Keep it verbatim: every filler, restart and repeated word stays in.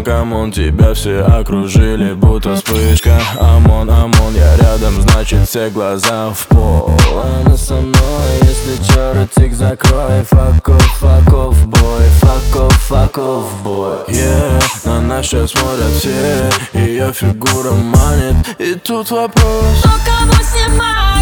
камон, камон, тебя все окружили, будто вспышка. Амон, амон, я рядом, значит все глаза в пол. Она со мной, если чё, ротик закрой. Fuck off, fuck off, boy, fuck off, fuck off, boy. Yeah, на нас сейчас смотрят все, ее фигура манит. И тут вопрос: кто кого снимает?